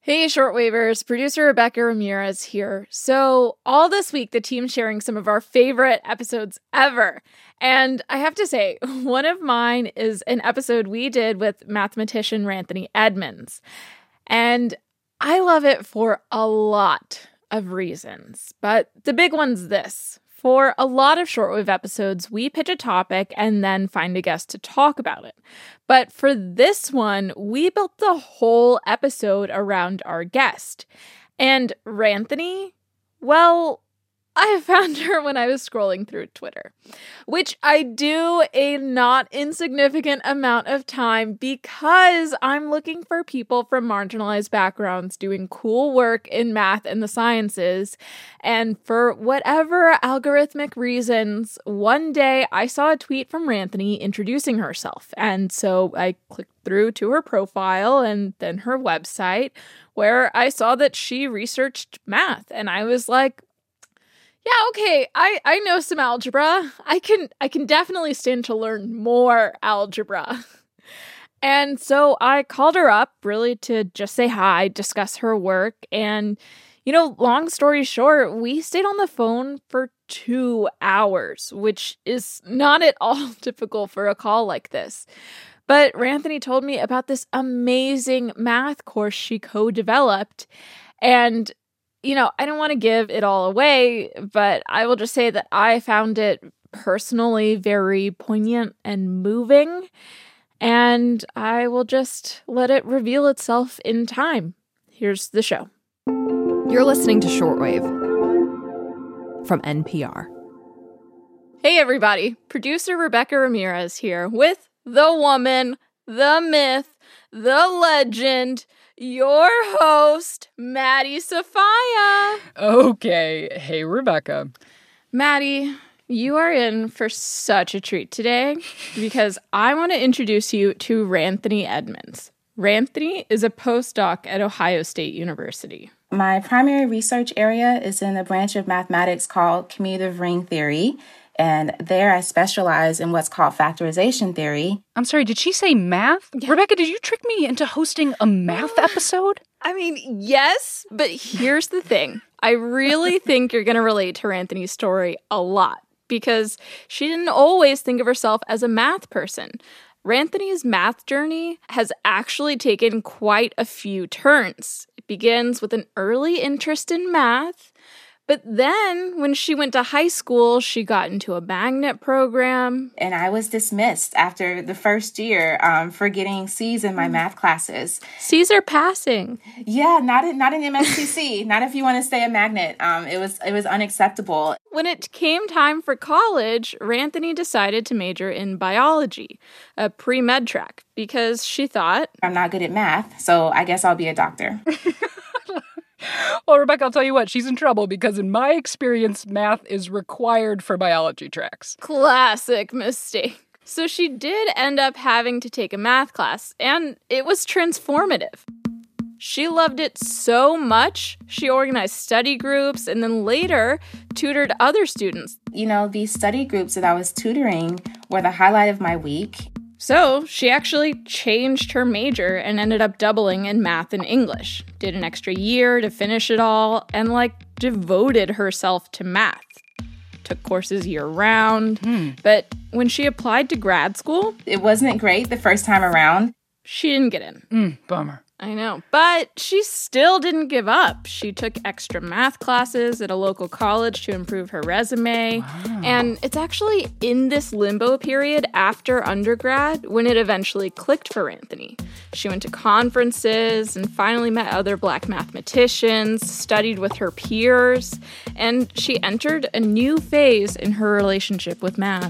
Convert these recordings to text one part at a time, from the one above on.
Hey, Shortwavers, producer Rebecca Ramirez here. So, all this week, the team's sharing some of our favorite episodes ever. And I have to say, one of mine is an episode we did with mathematician Ranthony Edmonds. And I love it for a lot of reasons. But the big one's this. For a lot of shortwave episodes, we pitch a topic and then find a guest to talk about it. But for this one, we built the whole episode around our guest. And Ranthony, well, I found her when I was scrolling through Twitter, which I do a not insignificant amount of time because I'm looking for people from marginalized backgrounds doing cool work in math and the sciences. And for whatever algorithmic reasons, one day I saw a tweet from Ranthony introducing herself. And so I clicked through to her profile and then her website, where I saw that she researched math. And I was like, yeah, okay, I know some algebra. I can definitely stand to learn more algebra. And so I called her up really to just say hi, discuss her work. And, long story short, we stayed on the phone for 2 hours, which is not at all typical for a call like this. But Ranthony told me about this amazing math course she co-developed. And I don't want to give it all away, but I will just say that I found it personally very poignant and moving, and I will just let it reveal itself in time. Here's the show. You're listening to Shortwave from NPR. Hey, everybody. Producer Rebecca Ramirez here with the woman, the myth, the legend, your host, Maddie Sofia. Okay. Hey, Rebecca. Maddie, you are in for such a treat today because I want to introduce you to Ranthony Edmonds. Ranthony is a postdoc at Ohio State University. My primary research area is in a branch of mathematics called commutative ring theory. And there I specialize in what's called factorization theory. I'm sorry, did she say math? Yeah. Rebecca, did you trick me into hosting a math episode? I mean, yes, but here's the thing. I really think you're going to relate to Ranthony's story a lot because she didn't always think of herself as a math person. Ranthony's math journey has actually taken quite a few turns. It begins with an early interest in math. But then, when she went to high school, she got into a magnet program. And I was dismissed after the first year for getting C's in my math classes. C's are passing. Yeah, not in MSCC. Not if you want to stay a magnet. It was unacceptable. When it came time for college, Ranthony decided to major in biology, a pre-med track, because she thought, I'm not good at math, so I guess I'll be a doctor. Well, Rebecca, I'll tell you what, she's in trouble because in my experience, math is required for biology tracks. Classic mistake. So she did end up having to take a math class, and it was transformative. She loved it so much, she organized study groups and then later tutored other students. These study groups that I was tutoring were the highlight of my week. So she actually changed her major and ended up doubling in math and English, did an extra year to finish it all, and devoted herself to math. Took courses year-round, but when she applied to grad school... It wasn't great the first time around. She didn't get in. Bummer. I know, but she still didn't give up. She took extra math classes at a local college to improve her resume. Wow. And it's actually in this limbo period after undergrad when it eventually clicked for Ranthony. She went to conferences and finally met other Black mathematicians, studied with her peers, and she entered a new phase in her relationship with math.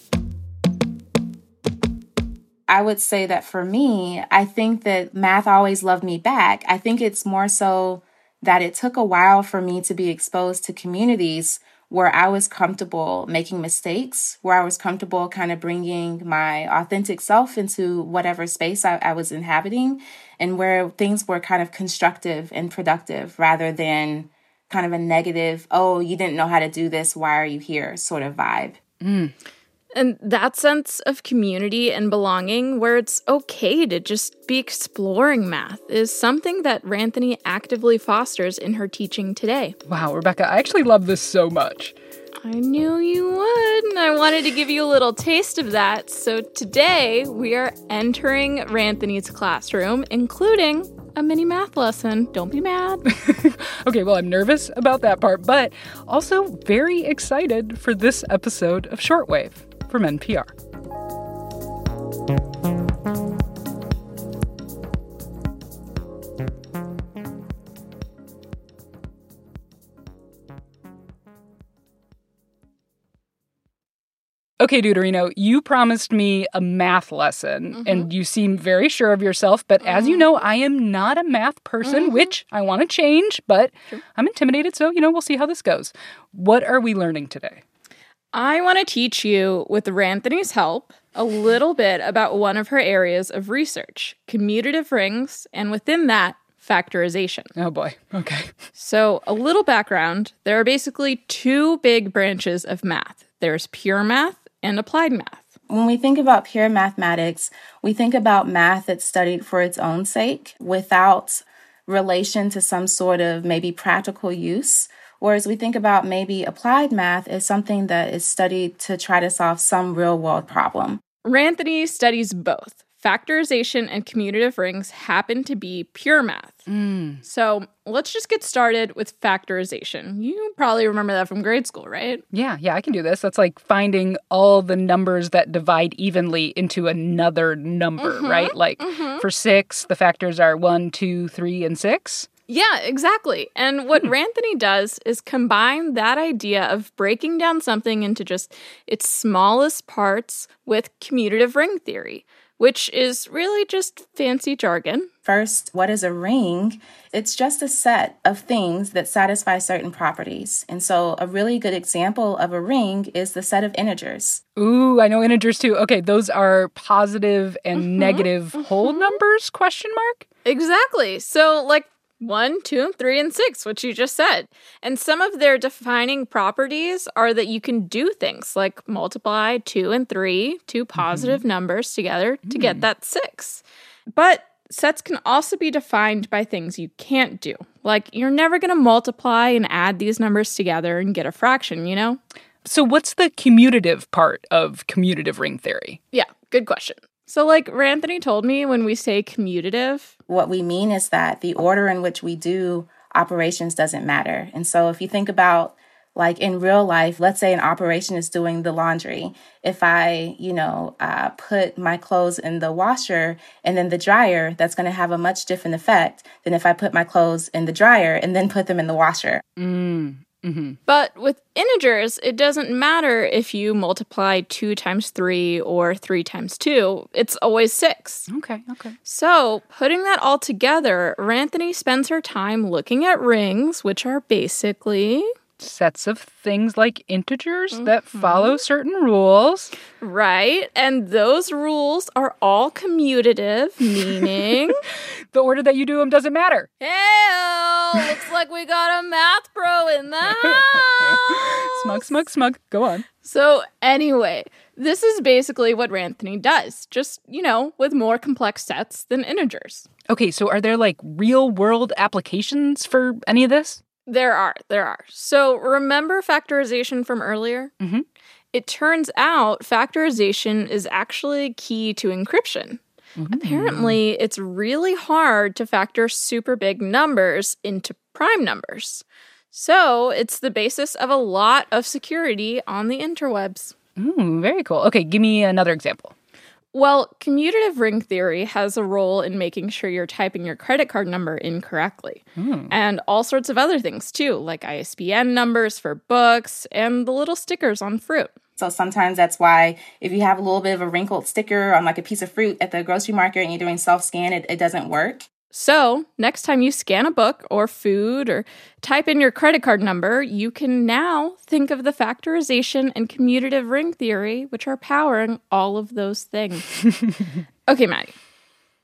I would say that for me, I think that math always loved me back. I think it's more so that it took a while for me to be exposed to communities where I was comfortable making mistakes, where I was comfortable kind of bringing my authentic self into whatever space I was inhabiting, and where things were kind of constructive and productive rather than kind of a negative, oh, you didn't know how to do this, why are you here sort of vibe. And that sense of community and belonging, where it's okay to just be exploring math, is something that Ranthony actively fosters in her teaching today. Wow, Rebecca, I actually love this so much. I knew you would, and I wanted to give you a little taste of that. So today, we are entering Ranthony's classroom, including a mini math lesson. Don't be mad. Okay, well, I'm nervous about that part, but also very excited for this episode of Shortwave from NPR. Okay, Deuterino, you promised me a math lesson, and you seem very sure of yourself, but as you know, I am not a math person, which I want to change, but I'm intimidated, so, we'll see how this goes. What are we learning today? I want to teach you, with Ranthony's help, a little bit about one of her areas of research, commutative rings, and within that, factorization. Oh boy, okay. So, a little background, there are basically two big branches of math. There's pure math and applied math. When we think about pure mathematics, we think about math that's studied for its own sake without relation to some sort of maybe practical use. Whereas we think about maybe applied math as something that is studied to try to solve some real world problem. Ranthony studies both. Factorization and commutative rings happen to be pure math. So let's just get started with factorization. You probably remember that from grade school, right? Yeah, I can do this. That's like finding all the numbers that divide evenly into another number, right? Like for 6, the factors are 1, 2, 3, and 6. Yeah, exactly. And what Ranthony does is combine that idea of breaking down something into just its smallest parts with commutative ring theory, which is really just fancy jargon. First, what is a ring? It's just a set of things that satisfy certain properties. And so a really good example of a ring is the set of integers. Ooh, I know integers too. Okay, those are positive and negative whole numbers, question mark? Exactly. So like 1, 2, 3, and 6, which you just said. And some of their defining properties are that you can do things like multiply 2 and 3, two positive numbers together to get that 6. But sets can also be defined by things you can't do. Like you're never going to multiply and add these numbers together and get a fraction, you know? So what's the commutative part of commutative ring theory? Yeah, good question. So like Ranthony told me, when we say commutative, what we mean is that the order in which we do operations doesn't matter. And so if you think about like in real life, let's say an operation is doing the laundry. If I, put my clothes in the washer and then the dryer, that's going to have a much different effect than if I put my clothes in the dryer and then put them in the washer. But with integers, it doesn't matter if you multiply 2 times 3 or 3 times 2. It's always 6. Okay. So, putting that all together, Ranthony spends her time looking at rings, which are basically sets of things like integers that follow certain rules. Right, and those rules are all commutative, meaning the order that you do them doesn't matter. Hey, looks like we got a math pro in the house. Smug. Go on. So anyway, this is basically what Ranthony does, just, with more complex sets than integers. Okay, so are there like real world applications for any of this? There are. So remember factorization from earlier? It turns out factorization is actually key to encryption. Apparently, it's really hard to factor super big numbers into prime numbers. So it's the basis of a lot of security on the interwebs. Very cool. Okay, give me another example. Well, commutative ring theory has a role in making sure you're typing your credit card number incorrectly. And all sorts of other things, too, like ISBN numbers for books and the little stickers on fruit. So sometimes that's why if you have a little bit of a wrinkled sticker on like a piece of fruit at the grocery market and you're doing self-scan, it doesn't work. So next time you scan a book or food or type in your credit card number, you can now think of the factorization and commutative ring theory, which are powering all of those things. Okay, Maddie.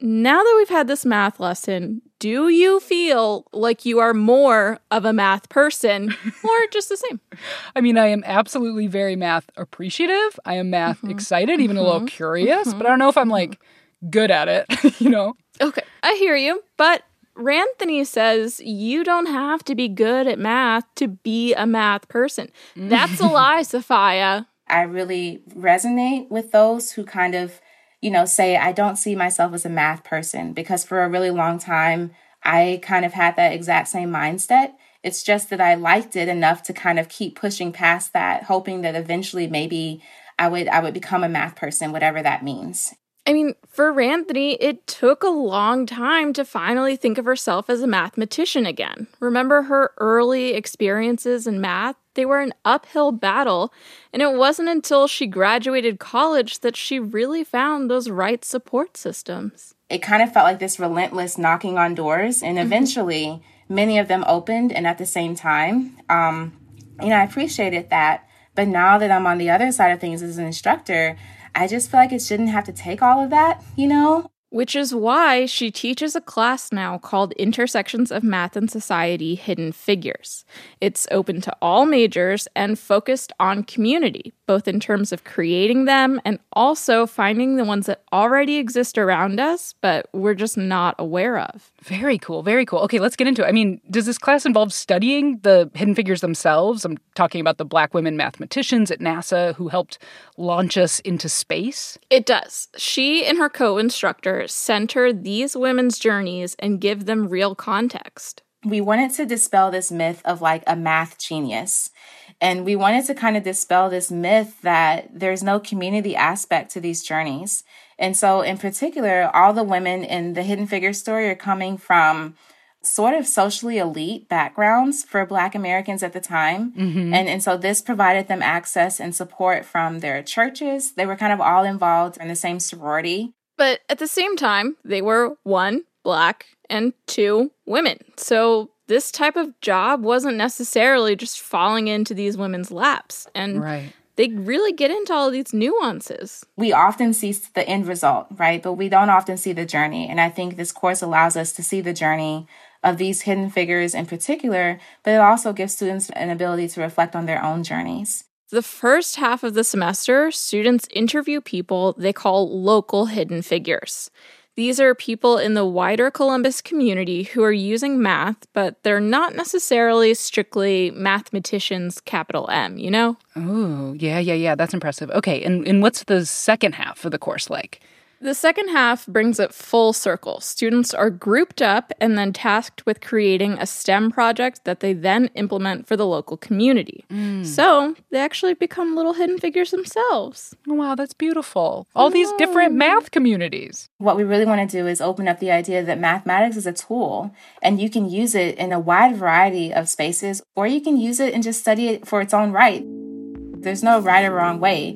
now that we've had this math lesson, do you feel like you are more of a math person or just the same? I mean, I am absolutely very math appreciative. I am math excited, even a little curious, but I don't know if I'm like good at it, you know? Okay, I hear you, but Ranthony says you don't have to be good at math to be a math person. That's a lie, Sophia. I really resonate with those who kind of, say, I don't see myself as a math person, because for a really long time, I kind of had that exact same mindset. It's just that I liked it enough to kind of keep pushing past that, hoping that eventually maybe I would become a math person, whatever that means. I mean, for Ranthony, it took a long time to finally think of herself as a mathematician again. Remember her early experiences in math? They were an uphill battle, and it wasn't until she graduated college that she really found those right support systems. It kind of felt like this relentless knocking on doors, and eventually many of them opened, and at the same time, I appreciated that. But now that I'm on the other side of things as an instructor, I just feel like it shouldn't have to take all of that, Which is why she teaches a class now called Intersections of Math and Society Hidden Figures. It's open to all majors and focused on community, both in terms of creating them and also finding the ones that already exist around us, but we're just not aware of. Very cool, very cool. Okay, let's get into it. I mean, does this class involve studying the hidden figures themselves? I'm talking about the Black women mathematicians at NASA who helped launch us into space. It does. She and her co-instructor center these women's journeys and give them real context. We wanted to dispel this myth of like a math genius. And we wanted to kind of dispel this myth that there's no community aspect to these journeys. And so in particular, all the women in the Hidden Figures story are coming from sort of socially elite backgrounds for Black Americans at the time. And so this provided them access and support from their churches. They were kind of all involved in the same sorority. But at the same time, they were 1, Black, and 2, women. So this type of job wasn't necessarily just falling into these women's laps. And they really get into all of these nuances. We often see the end result, right? But we don't often see the journey. And I think this course allows us to see the journey of these hidden figures in particular, but it also gives students an ability to reflect on their own journeys. The first half of the semester, students interview people they call local hidden figures. These are people in the wider Columbus community who are using math, but they're not necessarily strictly mathematicians, capital M, you know? Oh, yeah. That's impressive. Okay, and what's the second half of the course like? The second half brings it full circle. Students are grouped up and then tasked with creating a STEM project that they then implement for the local community. So they actually become little hidden figures themselves. Oh, wow, that's beautiful. All these different math communities. What we really want to do is open up the idea that mathematics is a tool, and you can use it in a wide variety of spaces, or you can use it and just study it for its own right. There's no right or wrong way.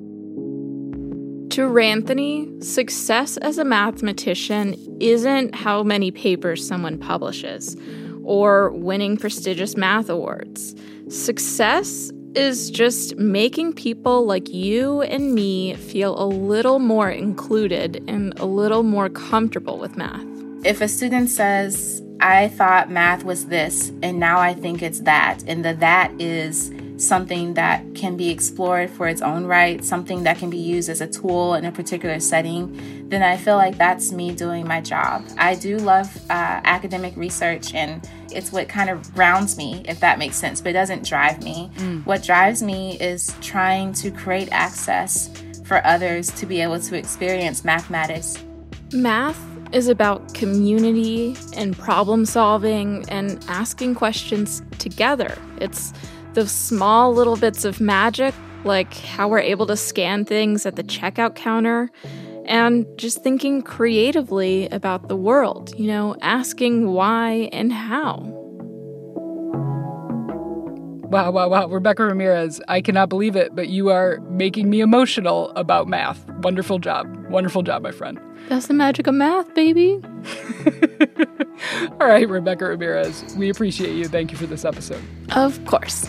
To Ranthony, success as a mathematician isn't how many papers someone publishes or winning prestigious math awards. Success is just making people like you and me feel a little more included and a little more comfortable with math. If a student says, I thought math was this, and now I think it's that, and that is something that can be explored for its own right, something that can be used as a tool in a particular setting, then I feel like that's me doing my job. I do love academic research, and it's what kind of grounds me, if that makes sense, but it doesn't drive me. What drives me is trying to create access for others to be able to experience mathematics. Math is about community and problem solving and asking questions together. It's those small little bits of magic, like how we're able to scan things at the checkout counter, and just thinking creatively about the world, asking why and how. Wow. Rebecca Ramirez, I cannot believe it, but you are making me emotional about math. Wonderful job, my friend. That's the magic of math, baby. All right, Rebecca Ramirez, we appreciate you. Thank you for this episode. Of course.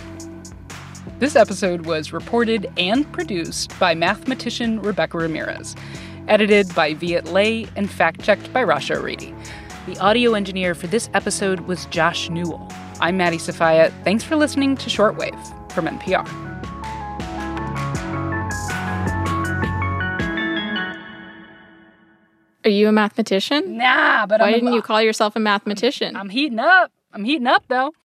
This episode was reported and produced by mathematician Rebecca Ramirez. Edited by Viet Le and fact-checked by Rasha Aridi. The audio engineer for this episode was Josh Newell. I'm Maddie Sofia. Thanks for listening to Shortwave from NPR. Are you a mathematician? Nah, but Why didn't you call yourself a mathematician? I'm heating up. I'm heating up, though.